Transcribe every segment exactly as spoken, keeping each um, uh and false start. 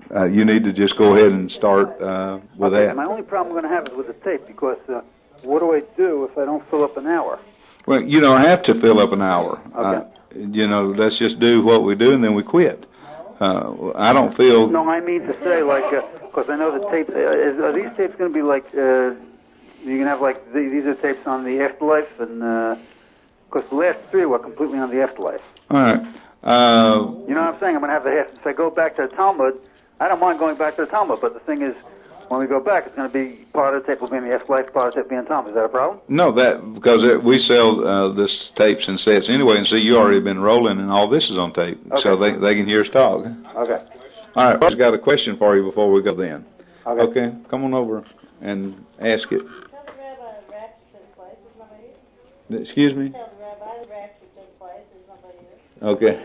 uh, you need to just go ahead and start uh, with okay, that. My only problem I'm going to have is with the tape, because uh, what do I do if I don't fill up an hour? Well, you don't have to fill up an hour. Okay. Uh, you know, let's just do what we do and then we quit. Uh, I don't feel... No, I mean to say, like, because uh, I know the tapes, uh, is, are these tapes going to be like, uh, you can have, like, the, these are tapes on the afterlife, and, because uh, the last three were completely on the afterlife. All right. Uh, you know what I'm saying? I'm going to have the, if I go back to the Talmud, I don't mind going back to the Talmud, but the thing is, when we go back, it's going to be part of the tape will be in the afterlife, part of the tape will be in Talmud. Is that a problem? No, that, because it, we sell uh, this tapes and sets anyway, and see, you already been rolling, and all this is on tape, okay. so they they can hear us talk. Okay. All right, I've got a question for you before we go then. Okay. Okay, come on over and ask it. Tell the rabbi the rapture took place. Is nobody here? Excuse me? Tell the rabbi the rapture took place. Is nobody here?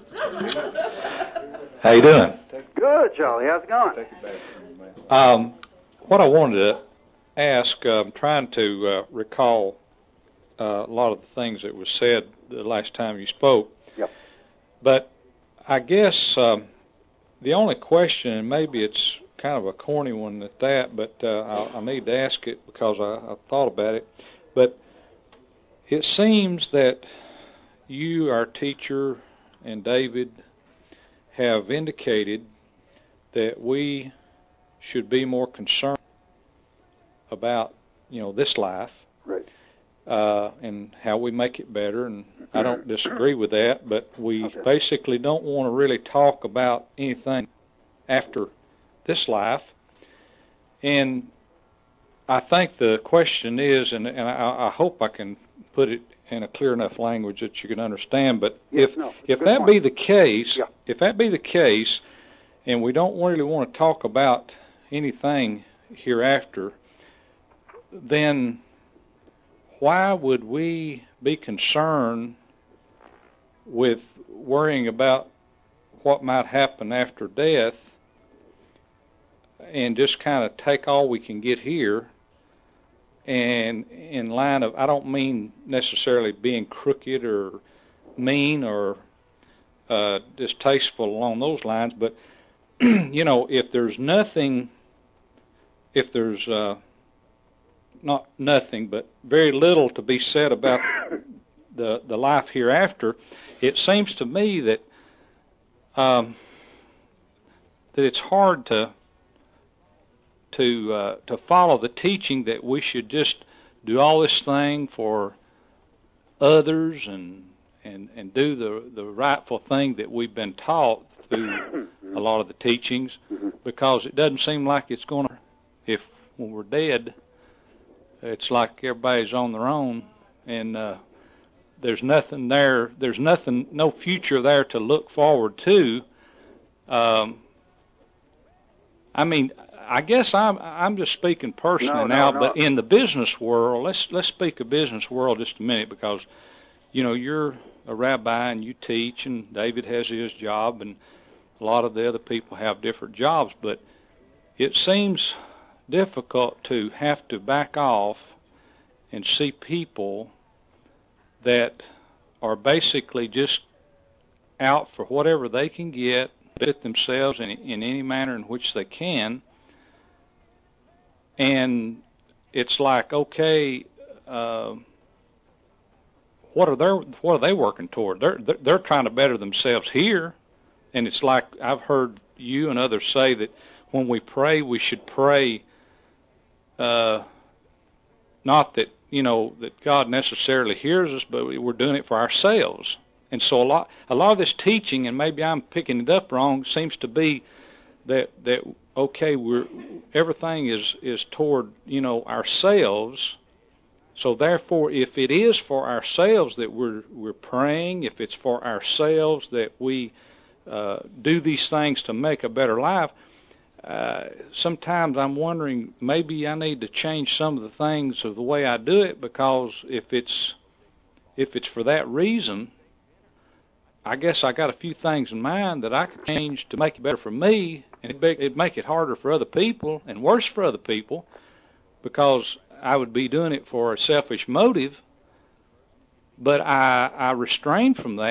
Okay. How you doing? Good, Charlie. How's it going? Um, what I wanted to ask, I'm trying to uh, recall uh, a lot of the things that was said the last time you spoke. Yep. But I guess um, the only question, and maybe it's kind of a corny one at that, but uh, I, I need to ask it because I, I thought about it. But it seems that you, our teacher, and David have indicated that we should be more concerned about, you know, this life, right, uh, and how we make it better. And I don't disagree with that, but we okay. basically don't want to really talk about anything after this life. And I think the question is, and, and I, I hope I can put it in a clear enough language that you can understand. But yes, if no, if that point. be the case, yeah. if that be the case, and we don't really want to talk about anything hereafter, then why would we be concerned with worrying about what might happen after death and just kind of take all we can get here? And in line of, I don't mean necessarily being crooked or mean or uh, distasteful along those lines, but you know, if there's nothing, if there's uh, not nothing, but very little to be said about the the life hereafter, it seems to me that um, that it's hard to to uh, to follow the teaching that we should just do all this thing for others and and and do the the rightful thing that we've been taught through a lot of the teachings, because it doesn't seem like it's going to, if when we're dead, it's like everybody's on their own, and uh, there's nothing there, there's nothing, no future there to look forward to. Um, I mean, I guess I'm I'm just speaking personally no, no, now, no. but in the business world, let's let's speak of business world just a minute, because you know you're a rabbi and you teach, and David has his job, and a lot of the other people have different jobs, but it seems difficult to have to back off and see people that are basically just out for whatever they can get, fit themselves in, in any manner in which they can. And it's like, okay, uh, what are they what are they working toward? They're they're trying to better themselves here, and it's like I've heard you and others say that when we pray, we should pray. Uh, not that you know that God necessarily hears us, but we're doing it for ourselves. And so a lot a lot of this teaching, and maybe I'm picking it up wrong, seems to be that that okay, we're everything is is toward you know ourselves. So therefore, if it is for ourselves that we're we're praying, if it's for ourselves that we uh, do these things to make a better life, uh, sometimes I'm wondering maybe I need to change some of the things of the way I do it, because if it's if it's for that reason, I guess I got a few things in mind that I could change to make it better for me, and it'd, be, it'd make it harder for other people and worse for other people, because I would be doing it for a selfish motive. But I, I restrain from that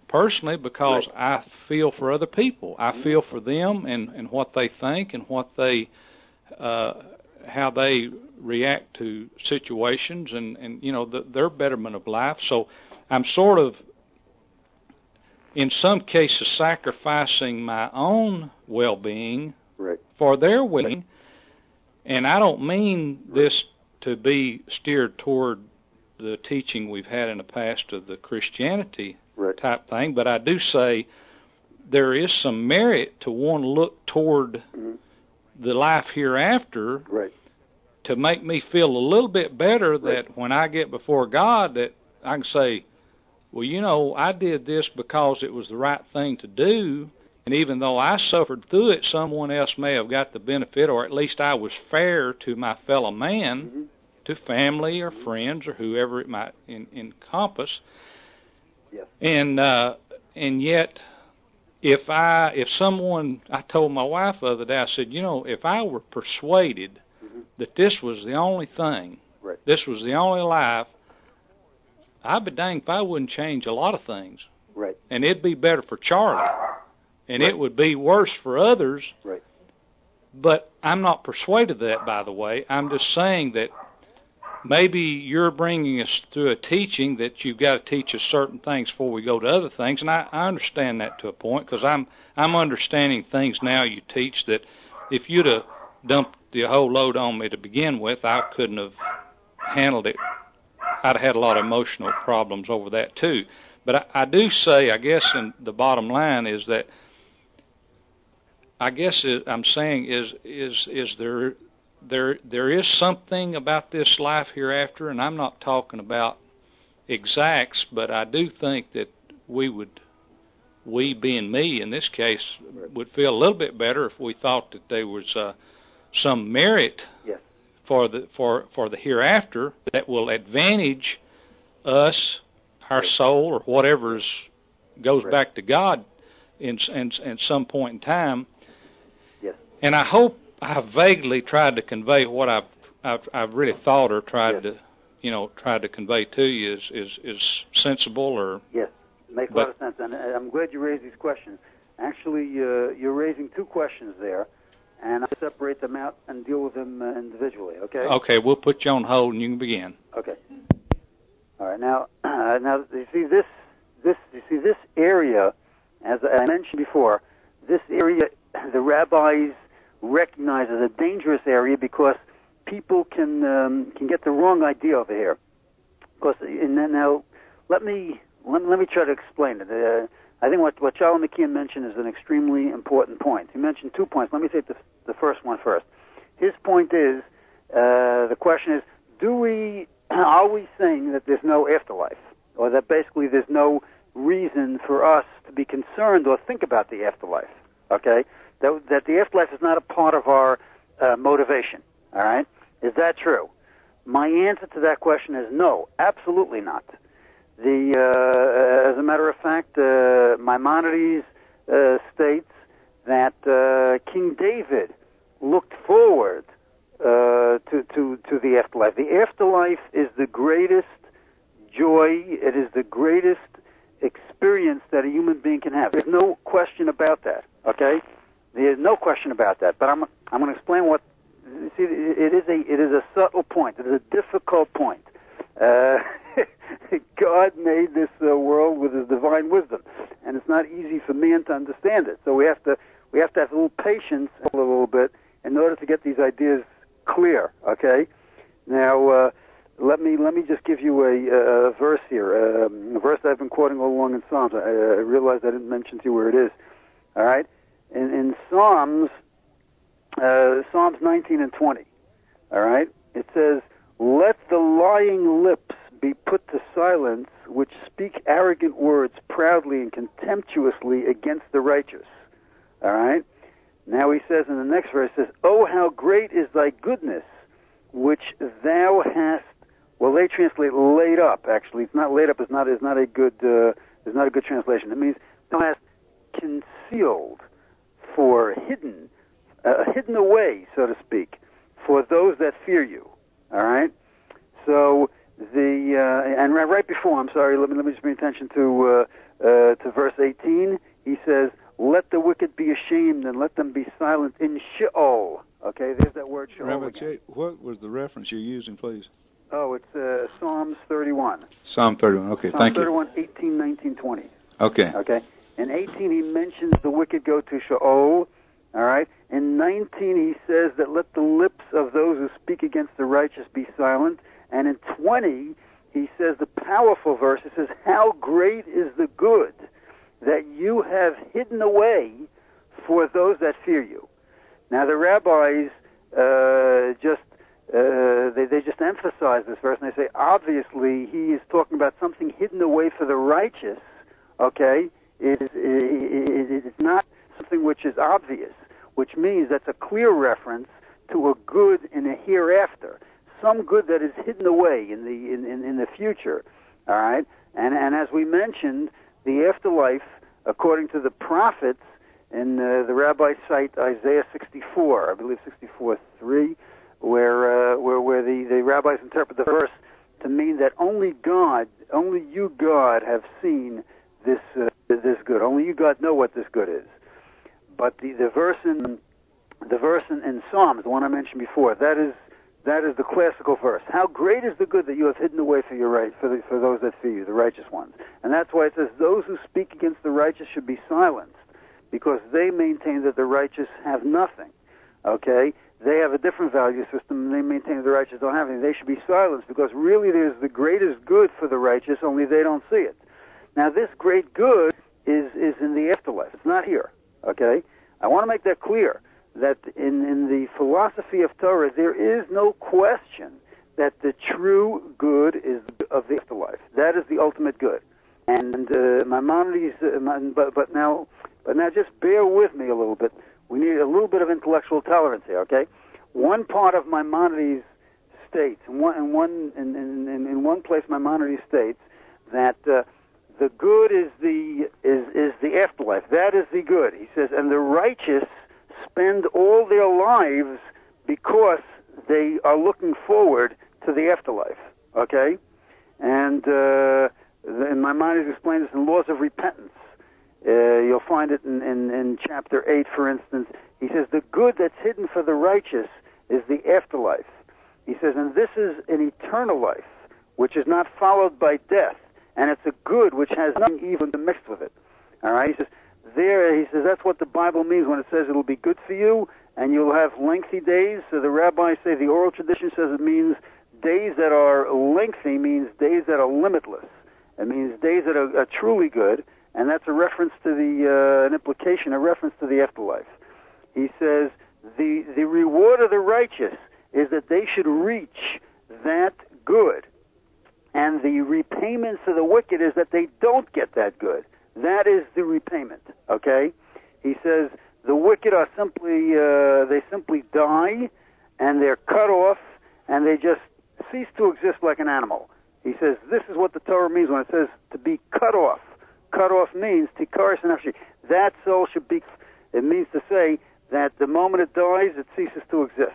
personally because right. I feel for other people. I feel for them and, and what they think and what they, uh, how they react to situations and, and you know, the, their betterment of life. So I'm sort of, in some cases, sacrificing my own well-being right. for their well-being. And I don't mean this to be steered toward the teaching we've had in the past of the Christianity right. type thing, but I do say there is some merit to want to look toward mm-hmm. the life hereafter right. to make me feel a little bit better right. that when I get before God that I can say, well, you know, I did this because it was the right thing to do, and even though I suffered through it, someone else may have got the benefit, or at least I was fair to my fellow man, mm-hmm. to family or mm-hmm. friends or whoever it might in, encompass. Yes. And uh, and yet, if I if someone, I told my wife the other day, I said, you know, if I were persuaded mm-hmm. that this was the only thing, right. this was the only life, I'd be dang if I wouldn't change a lot of things. Right. And it'd be better for Charlie. And right. it would be worse for others. Right. But I'm not persuaded of that, by the way. I'm just saying that maybe you're bringing us through a teaching that you've got to teach us certain things before we go to other things. And I, I understand that to a point because I'm, I'm understanding things now you teach that if you'd have dumped the whole load on me to begin with, I couldn't have handled it. I'd have had a lot of emotional problems over that too. But I, I do say, I guess, and the bottom line is that I guess it, I'm saying is is is there there there is something about this life hereafter, and I'm not talking about exacts, but I do think that we would, we being me in this case, would feel a little bit better if we thought that there was uh, some merit. Yes. For the for for the hereafter that will advantage us, our soul, or whatever goes right. back to God in, in in some point in time. Yes. And I hope I've vaguely tried to convey what I've I've, I've really thought or tried yes. to, you know, tried to convey to you is is, is sensible or. Yes, it makes a lot of sense, and I'm glad you raised these questions. Actually, uh, you're raising two questions there. And I'll separate them out and deal with them uh, individually, okay? Okay, we'll put you on hold and you can begin. Okay. All right, now, uh, now you see this, this, you see this area, as I mentioned before, this area, the rabbis recognize as a dangerous area because people can um, can get the wrong idea over here. Because, and then now, let me let, let me try to explain it. Uh, I think what, what Charlie McKeon mentioned is an extremely important point. He mentioned two points. Let me take the, the first one first. His point is, uh, the question is, do we, are we saying that there's no afterlife? Or that basically there's no reason for us to be concerned or think about the afterlife? Okay? That, that the afterlife is not a part of our uh, motivation. All right? Is that true? My answer to that question is no, absolutely not. The, uh, as a matter of fact, uh, Maimonides uh, states that uh, King David looked forward uh, to, to, to the afterlife. The afterlife is the greatest joy. It is the greatest experience that a human being can have. There's no question about that. Okay, there's no question about that. But I'm I'm going to explain what. See, it is a it is a subtle point. It is a difficult point. Uh, God made this uh, world with His divine wisdom, and it's not easy for man to understand it. So we have to we have to have a little patience, a little bit, in order to get these ideas clear. Okay. Now, uh, let me let me just give you a, a verse here, um, a verse I've been quoting all along in Psalms. I, I realized I didn't mention to you where it is. All right, in, in Psalms, uh, Psalms nineteen and twenty. All right, it says, "Let the lying lips be put to silence, which speak arrogant words proudly and contemptuously against the righteous." All right? Now he says in the next verse, says, "Oh, how great is thy goodness, which thou hast," well, they translate laid up, actually. It's not laid up, it's not, it's not a good, uh, it's not a good translation. It means thou hast concealed, for hidden, uh, hidden away, so to speak, for those that fear you. All right? So, the uh, and right before, I'm sorry, let me let me just bring attention to uh, uh, to verse eighteen, he says, "Let the wicked be ashamed and let them be silent in Sheol." Okay, there's that word Sheol Rabbi again. J, what was the reference you're using, please? Oh, it's uh, Psalms thirty-one. Psalm thirty-one. Okay, Psalm thank thirty-one, eighteen, nineteen, twenty. you. Okay. Okay. In eighteen, he mentions the wicked go to Sheol. All right. In nineteen, he says that let the lips of those who speak against the righteous be silent. And in twenty, he says the powerful verse. It says, "How great is the good that you have hidden away for those that fear you." Now, the rabbis uh, just uh, they they just emphasize this verse, and they say obviously he is talking about something hidden away for the righteous. Okay, it is it, it, it's not something which is obvious, which means that's a clear reference to a good in a hereafter, some good that is hidden away in the in, in, in the future. All right, and and as we mentioned, the afterlife, according to the prophets, and uh, the rabbis cite Isaiah sixty-four, I believe sixty-four three, where uh, where where the, the rabbis interpret the verse to mean that only God, only you, God, have seen this uh, this good. Only you, God, know what this good is. But the, the verse in the verse in, in Psalms, the one I mentioned before, that is that is the classical verse. How great is the good that you have hidden away for your right for the, for those that fear you, the righteous ones. And that's why it says those who speak against the righteous should be silenced, because they maintain that the righteous have nothing. Okay? They have a different value system, and they maintain that the righteous don't have anything. They should be silenced, because really there's the greatest good for the righteous, only they don't see it. Now, this great good is, is in the afterlife. It's not here. Okay? I want to make that clear, that in, in the philosophy of Torah, there is no question that the true good is of the afterlife. That is the ultimate good. And uh, Maimonides, uh, my, but, but now... But now just bear with me a little bit. We need a little bit of intellectual tolerance here, okay? One part of Maimonides states, in one, in one, in, in, in one place Maimonides states that uh, the good is the, is, is the afterlife. That is the good. He says, and the righteous spend all their lives because they are looking forward to the afterlife, okay? And, uh, and Maimonides explains this in Laws of Repentance. Uh, you'll find it in, in, in chapter eight, for instance. He says, the good that's hidden for the righteous is the afterlife. He says, and this is an eternal life, which is not followed by death, and it's a good which has nothing evil mixed with it. All right? He says, there, he says, that's what the Bible means when it says it'll be good for you, and you'll have lengthy days. So the rabbis say, the oral tradition says it means days that are lengthy means days that are limitless. It means days that are, are truly good. And that's a reference to the, uh, an implication, a reference to the afterlife. He says, the, the reward of the righteous is that they should reach that good. And the repayment to the wicked is that they don't get that good. That is the repayment, okay? He says, the wicked are simply, uh, they simply die, and they're cut off, and they just cease to exist like an animal. He says, this is what the Torah means when it says to be cut off. Cut off means tikaris nafshi. That soul should be. It means to say that the moment it dies, it ceases to exist.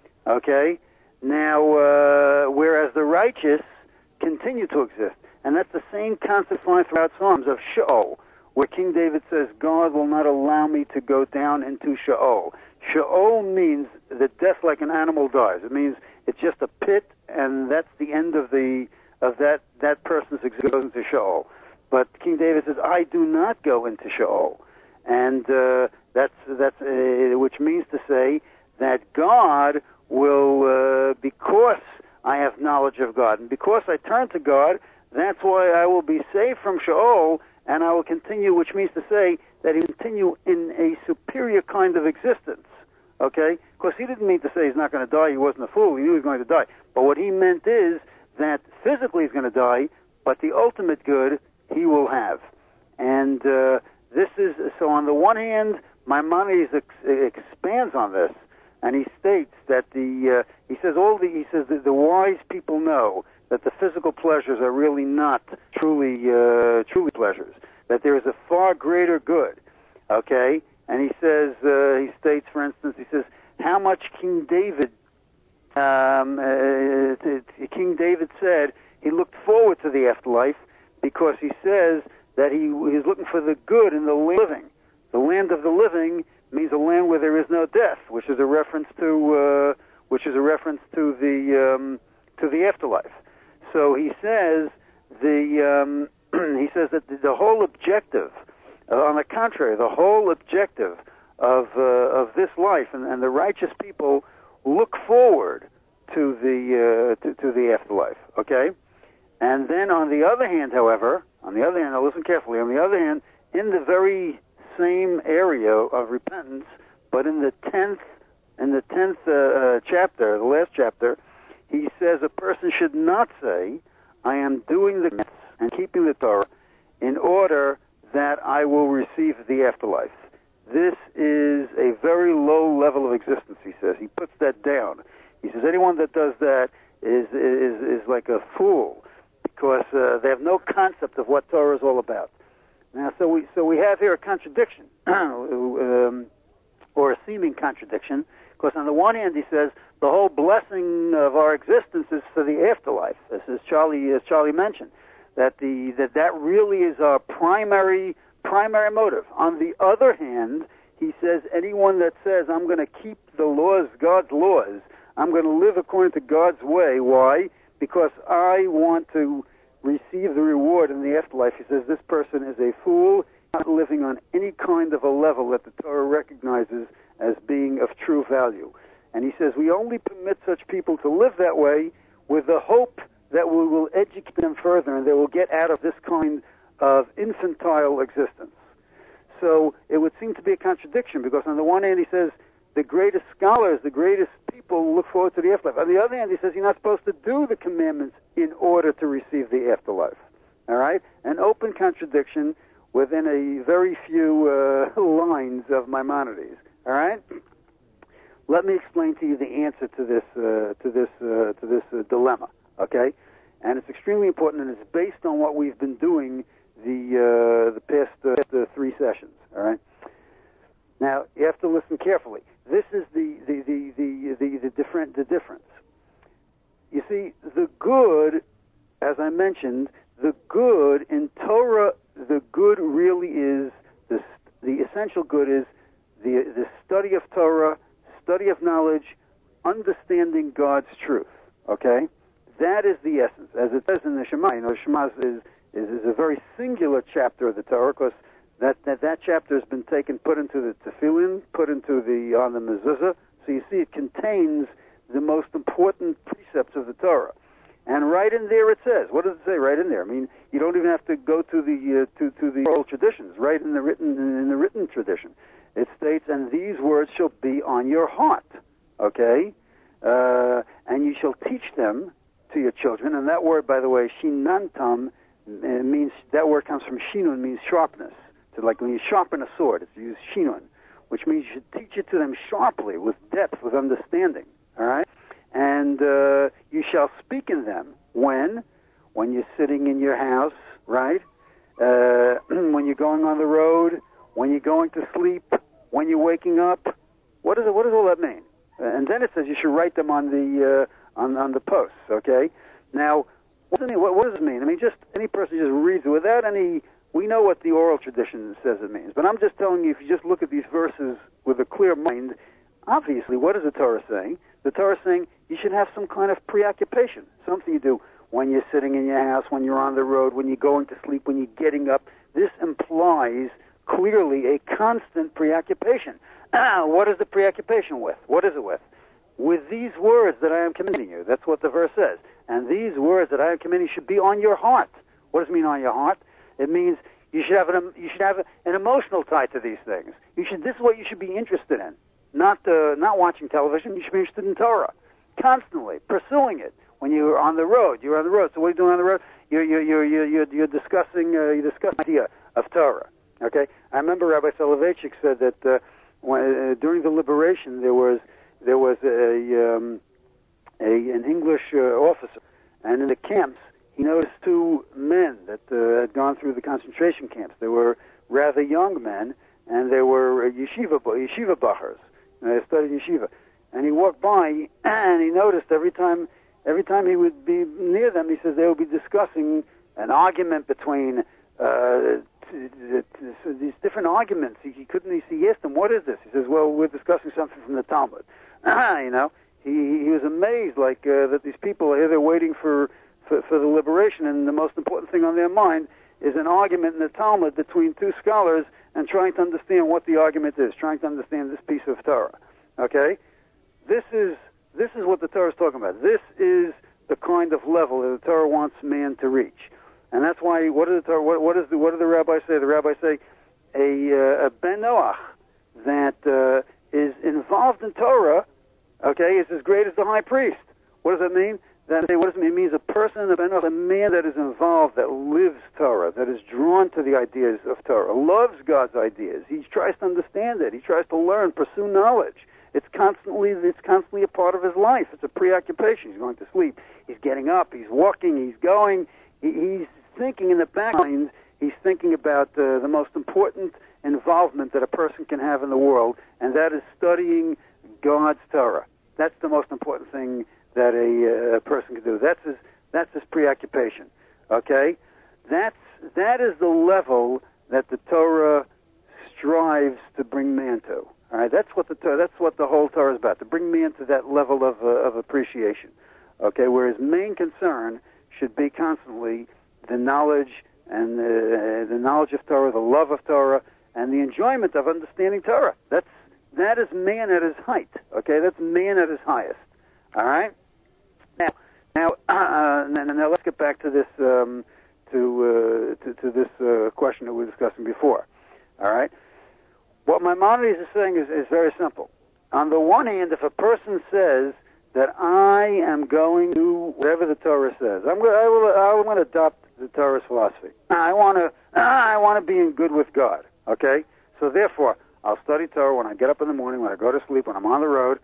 Okay. Now, uh, whereas the righteous continue to exist, and that's the same concept found throughout Psalms of Sheol, where King David says, "God will not allow me to go down into Sheol." Sheol means that death like an animal dies. It means it's just a pit, and that's the end of the of that that person's existence into Sheol. But King David says, I do not go into Sheol. And uh, that's, that's uh, which means to say that God will, uh, because I have knowledge of God, and because I turn to God, that's why I will be saved from Sheol, and I will continue, which means to say that he will continue in a superior kind of existence. Okay? Of course, he didn't mean to say he's not going to die. He wasn't a fool. He knew he was going to die. But what he meant is that physically he's going to die, but the ultimate good he will have. And uh, this is, so on the one hand, Maimonides ex- expands on this, and he states that the, uh, he says all the, he says that the wise people know that the physical pleasures are really not truly, uh, truly pleasures, that there is a far greater good, okay? And he says, uh, he states, for instance, he says, how much King David, um, uh, t- t- King David said he looked forward to the afterlife, because he says that he is looking for the good in the living. The land of the living means a land where there is no death, which is a reference to uh, which is a reference to the um, to the afterlife. So he says the um, he says that the, the whole objective, uh, on the contrary, the whole objective of uh, of this life and, and the righteous people look forward to the uh, to, to the afterlife. Okay, and then on the other hand, however, on the other hand, now listen carefully. On the other hand, in the very same area of repentance, but in the tenth in the tenth uh, uh, chapter, the last chapter, he says a person should not say, "I am doing the mitzvahs and keeping the Torah in order that I will receive the afterlife." This is a very low level of existence, he says. He puts that down. He says anyone that does that is is is like a fool, because uh, they have no concept of what Torah is all about. Now, so we so we have here a contradiction, um, or a seeming contradiction, because on the one hand he says the whole blessing of our existence is for the afterlife, as, as Charlie as Charlie mentioned, that the that that really is our primary primary motive. On the other hand, he says anyone that says I'm going to keep the laws, God's laws, I'm going to live according to God's way. Why? Because I want to receive the reward in the afterlife. He says this person is a fool, not living on any kind of a level that the Torah recognizes as being of true value. And he says we only permit such people to live that way with the hope that we will educate them further and they will get out of this kind of infantile existence. So it would seem to be a contradiction, because on the one hand he says the greatest scholars, the greatest people look forward to the afterlife. On the other hand, he says you're not supposed to do the commandments in order to receive the afterlife. All right? An open contradiction within a very few uh, lines of Maimonides. All right? Let me explain to you the answer to this uh, to this uh, to this uh, dilemma. Okay? And it's extremely important, and it's based on what we've been doing the uh, the past uh, three sessions. All right? Now you have to listen carefully. This is the the, the, the, the, the different the difference. You see, the good, as I mentioned, the good in Torah, the good really is the the essential good is the the study of Torah, study of knowledge, understanding God's truth. Okay, that is the essence, as it says in the Shema. You know, the Shema is is, is a very singular chapter of the Torah, because that, that that chapter has been taken, put into the Tefillin, put into the on the mezuzah. So you see, it contains the most important precepts of the Torah. And right in there it says, what does it say right in there? I mean, you don't even have to go to the uh, to to the oral traditions. Right in the written in the written tradition, it states, "And these words shall be on your heart." Okay, uh, and you shall teach them to your children. And that word, by the way, shinantam, uh, means, that word comes from shinun, means sharpness. So like when you sharpen a sword, it's used shinun, which means you should teach it to them sharply, with depth, with understanding. All right? And uh, you shall speak in them when? When you're sitting in your house, right? Uh, when you're going on the road, when you're going to sleep, when you're waking up. What, is it, what does all that mean? Uh, and then it says you should write them on the uh, on on the posts. Okay. Now, what does it mean? What, what does it mean? I mean, just any person just reads it without any. We know what the oral tradition says it means, but I'm just telling you, if you just look at these verses with a clear mind, obviously, what is the Torah saying? The Torah is saying you should have some kind of preoccupation, something you do when you're sitting in your house, when you're on the road, when you're going to sleep, when you're getting up. This implies clearly a constant preoccupation. Ah, what is the preoccupation with? What is it with? With these words that I am commanding you. That's what the verse says. And these words that I am commanding you should be on your heart. What does it mean on your heart? It means you should have an you should have an emotional tie to these things. You should. This is what you should be interested in. Not uh, not watching television. You should be interested in Torah, constantly pursuing it. When you're on the road, you're on the road. So what are you doing on the road? You're you're you're you're you're, you're discussing uh, you discuss the idea of Torah. Okay. I remember Rabbi Soloveitchik said that uh, when, uh, during the liberation there was there was a um, a an English uh, officer, and in the camps he noticed two men that uh, had gone through the concentration camps. They were rather young men, and they were uh, yeshiva yeshiva bachers. They studied yeshiva. And he walked by, and he noticed every time every time he would be near them, he says they would be discussing an argument between uh, t- t- t- these different arguments. He, he couldn't. He, he asked him, "What is this?" He says, "Well, we're discussing something from the Talmud." you know, he he was amazed, like uh, that these people are here. They're waiting for, for for the liberation, and the most important thing on their mind is an argument in the Talmud between two scholars and trying to understand what the argument is, trying to understand this piece of Torah. Okay, this is this is what the Torah is talking about. This is the kind of level that the Torah wants man to reach, and that's why. What does the Torah? What, what is the what do the rabbis say? The rabbis say a, uh, a ben Noach that uh, is involved in Torah, okay, is as great as the high priest. What does that mean? That what does it mean? It means a person, a ben Noach, a man that is involved, that lives Torah, that is drawn to the ideas of Torah, loves God's ideas. He tries to understand it. He tries to learn, pursue knowledge. It's constantly, it's constantly a part of his life. It's a preoccupation. He's going to sleep. He's getting up. He's walking. He's going. He, he's thinking in the background. He's thinking about uh, the most important involvement that a person can have in the world, and that is studying God's Torah. That's the most important thing that a, uh, a person can do. That's his. That's his preoccupation. Okay, that's that is the level that the Torah strives to bring man to. All right, that's what the that's what the whole Torah is about, to bring man to that level of uh, of appreciation. Okay, where his main concern should be constantly the knowledge and the, the knowledge of Torah, the love of Torah, and the enjoyment of understanding Torah. That's that is man at his height. Okay, that's man at his highest. All right. Now, now, uh, now, now let's get back to this um, to, uh, to to this uh, question that we were discussing before. All right. What Maimonides is saying is, is very simple. On the one hand, if a person says that I am going to do whatever the Torah says, I'm going, I will, I want to adopt the Torah's philosophy. I want to, I want to be in good with God. Okay, so therefore, I'll study Torah when I get up in the morning, when I go to sleep, when I'm on the road.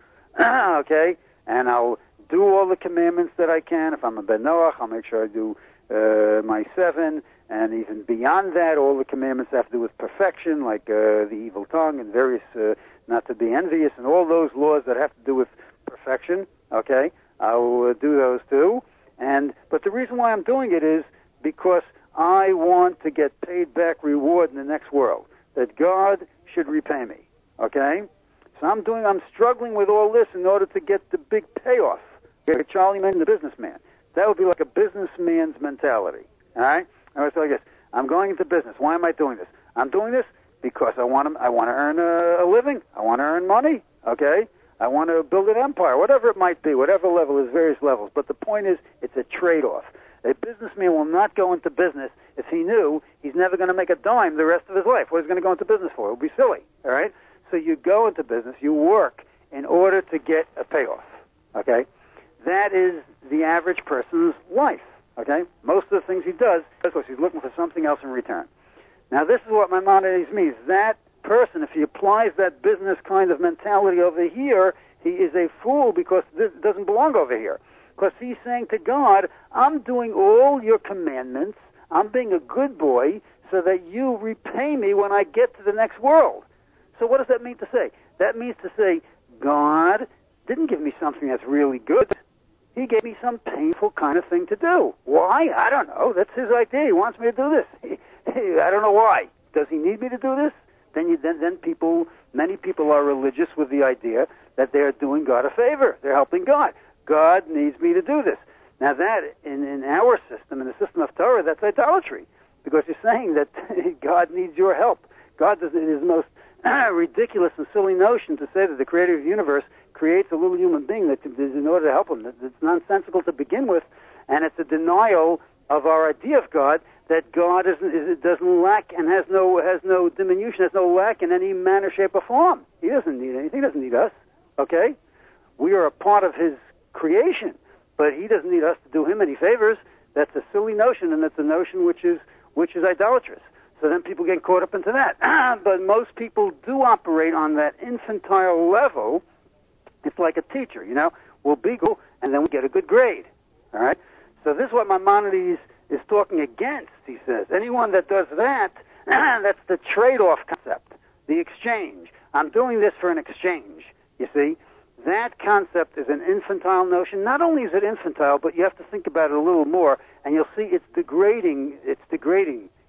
Okay, and I'll do all the commandments that I can. If I'm a ben Noach, I'll make sure I do uh, my seven. And even beyond that, all the commandments have to do with perfection, like uh, the evil tongue and various, uh, not to be envious, and all those laws that have to do with perfection. Okay, I'll uh, do those too. And but the reason why I'm doing it is because I want to get paid back reward in the next world. That God should repay me. Okay, so I'm doing. I'm struggling with all this in order to get the big payoff. Like Charlie Manson, the businessman. That would be like a businessman's mentality. All right. I was like this. I'm going into business. Why am I doing this? I'm doing this because I want to. I want to earn a, a living. I want to earn money. Okay. I want to build an empire. Whatever it might be. Whatever level. There's various levels. But the point is, it's a trade-off. A businessman will not go into business if he knew he's never going to make a dime the rest of his life. What is he going to go into business for? It would be silly. All right. So you go into business. You work in order to get a payoff. Okay. That is the average person's life. Okay? Most of the things he does, because he's looking for something else in return. Now, this is what Maimonides means. That person, if he applies that business kind of mentality over here, he is a fool because this doesn't belong over here. Because he's saying to God, I'm doing all your commandments, I'm being a good boy, so that you repay me when I get to the next world. So what does that mean to say? That means to say, God didn't give me something that's really good. He gave me some painful kind of thing to do. Why? I don't know. That's his idea. He wants me to do this. He, he, I don't know why. Does he need me to do this? Then, you, then, then people, many people are religious with the idea that they are doing God a favor. They're helping God. God needs me to do this. Now that, in, in our system, in the system of Torah, that's idolatry. Because you're saying that God needs your help. God doesn't, it is the most ridiculous and silly notion to say that the creator of the universe creates a little human being that is in order to help him. It's nonsensical to begin with, and it's a denial of our idea of God, that God isn't, is, doesn't lack and has no has no diminution, has no lack in any manner, shape, or form. He doesn't need anything. He doesn't need us. Okay? We are a part of his creation, but he doesn't need us to do him any favors. That's a silly notion, and it's a notion which is which is idolatrous. So then people get caught up into that. But most people do operate on that infantile level. It's like a teacher, you know. We'll be good, and then we get a good grade. All right? So this is what Maimonides is talking against, he says. Anyone that does that, that's the trade-off concept, the exchange. I'm doing this for an exchange, you see. That concept is an infantile notion. Not only is it infantile, but you have to think about it a little more, and you'll see it's degrading. It's degrading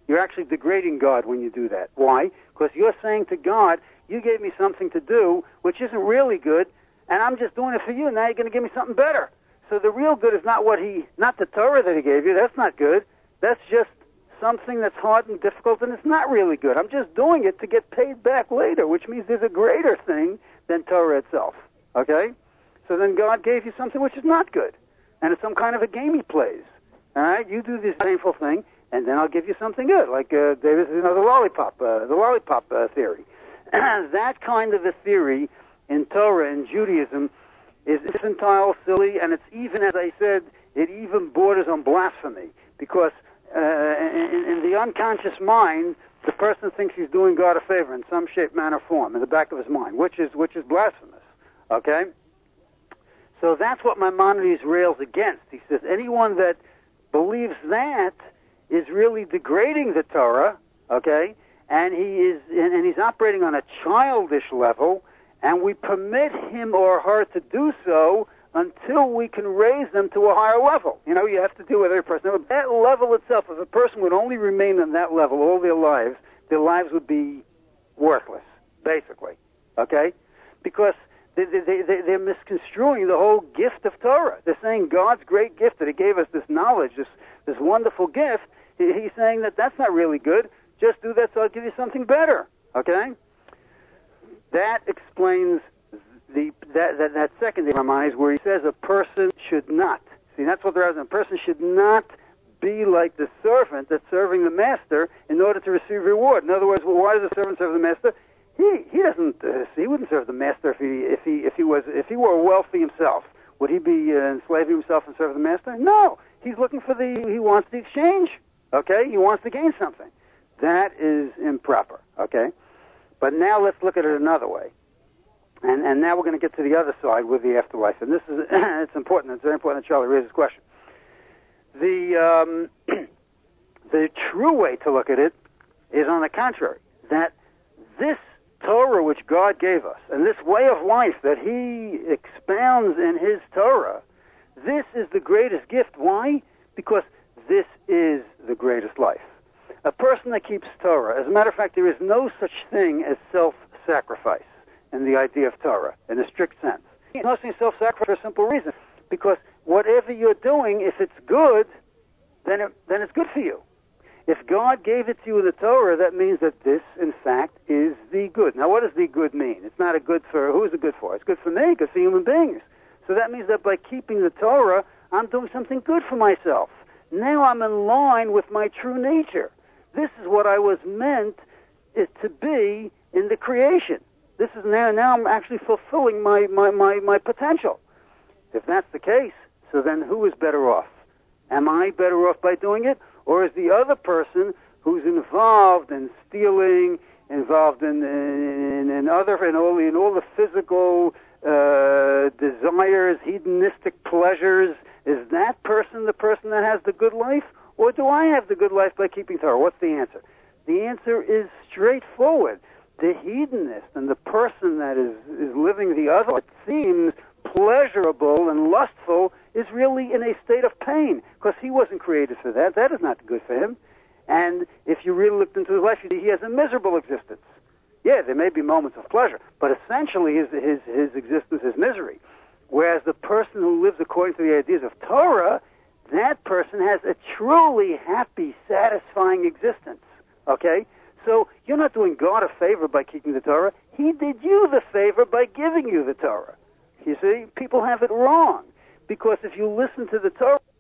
You're actually degrading God when you do that. Why? Because you're saying to God, you gave me something to do which isn't really good, and I'm just doing it for you. Now you're going to give me something better. So the real good is not what he, not the Torah that he gave you. That's not good. That's just something that's hard and difficult, and it's not really good. I'm just doing it to get paid back later, which means there's a greater thing than Torah itself. Okay? So then God gave you something which is not good, and it's some kind of a game he plays. All right? You do this painful thing, and then I'll give you something good, like uh, David, you know, the lollipop, uh, the lollipop uh, theory. That kind of a theory in Torah and Judaism is infantile, silly, and it's even, as I said, it even borders on blasphemy, because uh, in, in the unconscious mind, the person thinks he's doing God a favor in some shape, manner, form, in the back of his mind, which is which is blasphemous. Okay? So that's what Maimonides rails against. He says anyone that believes that is really degrading the Torah, okay, and he is and, and he's operating on a childish level, and we permit him or her to do so until we can raise them to a higher level. You know, you have to do with every person. Now, that level itself, if a person would only remain on that level all their lives, their lives would be worthless, basically, okay? Because they, they, they, they're misconstruing the whole gift of Torah. They're saying God's great gift that he gave us, this knowledge, this, this wonderful gift, he, he's saying that that's not really good. Just do that so I'll give you something better, okay? That explains the that that, that second Maimonides where he says a person should not. See, that's what they're asking. A person should not be like the servant that's serving the master in order to receive reward. In other words, well, why does the servant serve the master? He he doesn't. Uh, he wouldn't serve the master if he if he if he was if he were wealthy himself. Would he be uh, enslaving himself and serve the master? No. He's looking for the. He wants the exchange. Okay. He wants to gain something. That is improper. Okay. But now let's look at it another way. And and now we're going to get to the other side with the afterlife. And this is it's important. It's very important that Charlie raises this question. The um, the true way to look at it is on the contrary, that this Torah which God gave us, and this way of life that he expounds in his Torah, this is the greatest gift. Why? Because this is the greatest life. A person that keeps Torah, as a matter of fact, there is no such thing as self-sacrifice in the idea of Torah, in a strict sense. There's no such self-sacrifice for a simple reason, because whatever you're doing, if it's good, then it, then it's good for you. If God gave it to you in the Torah, that means that this, in fact, is the good. Now, what does the good mean? It's not a good for, who is it good for? It's good for me, good for human beings. So that means that by keeping the Torah, I'm doing something good for myself. Now I'm in line with my true nature. This is what I was meant is to be in the creation. This is now, now I'm actually fulfilling my, my, my, my potential. If that's the case, so then who is better off? Am I better off by doing it? Or is the other person who's involved in stealing, involved in, in, in other, in all, in all the physical uh, desires, hedonistic pleasures, is that person the person that has the good life? Or do I have the good life by keeping Torah? What's the answer? The answer is straightforward. The hedonist and the person that is, is living the other, what seems pleasurable and lustful, is really in a state of pain, because he wasn't created for that. That is not good for him. And if you really looked into his life, you see he has a miserable existence. Yeah, there may be moments of pleasure, but essentially his, his, his existence is misery. Whereas the person who lives according to the ideas of Torah, that person has a truly happy, satisfying existence. Okay? So you're not doing God a favor by keeping the Torah. He did you the favor by giving you the Torah. You see? People have it wrong. Because if you listen to the Torah,